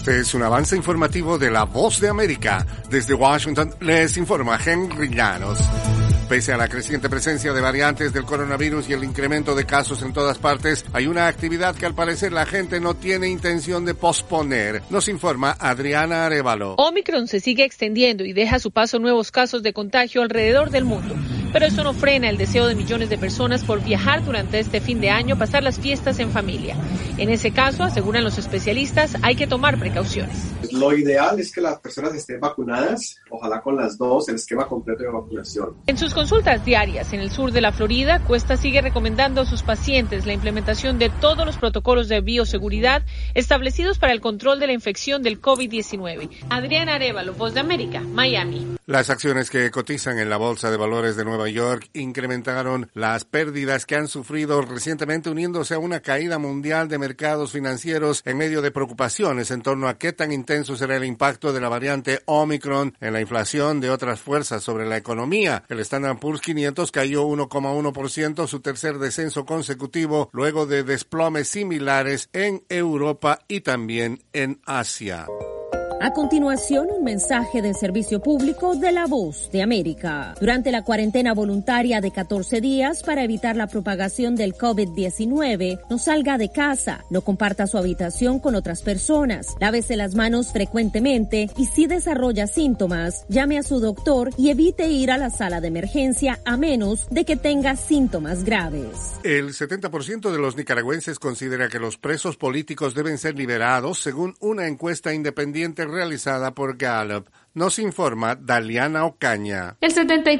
Este es un avance informativo de La Voz de América. Desde Washington les informa Henry Llanos. Pese a la creciente presencia de variantes del coronavirus y el incremento de casos en todas partes, hay una actividad que al parecer la gente no tiene intención de posponer. Nos informa Adriana Arévalo. Omicron se sigue extendiendo y deja a su paso nuevos casos de contagio alrededor del mundo. Pero eso no frena el deseo de millones de personas por viajar durante este fin de año, pasar las fiestas en familia. En ese caso, aseguran los especialistas, hay que tomar precauciones. Lo ideal es que las personas estén vacunadas, ojalá con las dos, el esquema completo de vacunación. En sus consultas diarias en el sur de la Florida, Cuesta sigue recomendando a sus pacientes la implementación de todos los protocolos de bioseguridad establecidos para el control de la infección del COVID-19. Adriana Arévalo, Voz de América, Miami. Las acciones que cotizan en la Bolsa de Valores de Nueva York incrementaron las pérdidas que han sufrido recientemente, uniéndose a una caída mundial de mercados financieros en medio de preocupaciones en torno a qué tan intenso será el impacto de la variante Omicron en la inflación de otras fuerzas sobre la economía. El Standard Poor's 500 cayó 1,1%, su tercer descenso consecutivo, luego de desplomes similares en Europa y también en Asia. A continuación, un mensaje del servicio público de La Voz de América. Durante la cuarentena voluntaria de 14 días para evitar la propagación del COVID-19, no salga de casa, no comparta su habitación con otras personas, lávese las manos frecuentemente y si desarrolla síntomas, llame a su doctor y evite ir a la sala de emergencia a menos de que tenga síntomas graves. El 70% de los nicaragüenses considera que los presos políticos deben ser liberados, según una encuesta independiente realizada por Gallup. Nos informa Daliana Ocaña. El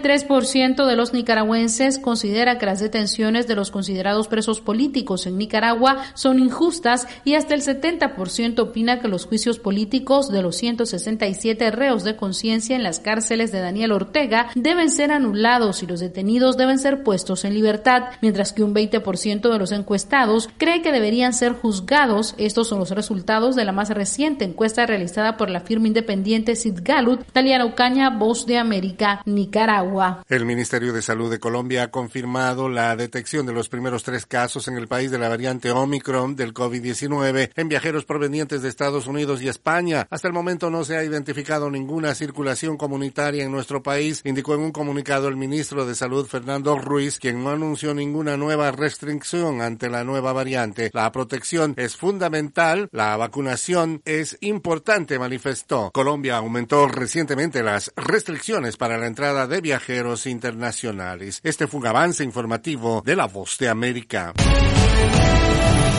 73% de los nicaragüenses considera que las detenciones de los considerados presos políticos en Nicaragua son injustas y hasta el 70% opina que los juicios políticos de los 167 reos de conciencia en las cárceles de Daniel Ortega deben ser anulados y los detenidos deben ser puestos en libertad, mientras que un 20% de los encuestados cree que deberían ser juzgados. Estos son los resultados de la más reciente encuesta realizada por la firma independiente Sid Gallup. Daliana Ocaña, Voz de América, Nicaragua. El Ministerio de Salud de Colombia ha confirmado la detección de los primeros 3 casos en el país de la variante Omicron del COVID-19 en viajeros provenientes de Estados Unidos y España. Hasta el momento no se ha identificado ninguna circulación comunitaria en nuestro país, indicó en un comunicado el ministro de Salud, Fernando Ruiz, quien no anunció ninguna nueva restricción ante la nueva variante. La protección es fundamental, la vacunación es importante, manifestó. Colombia aumentó recientemente las restricciones para la entrada de viajeros internacionales. Este fue un avance informativo de La Voz de América.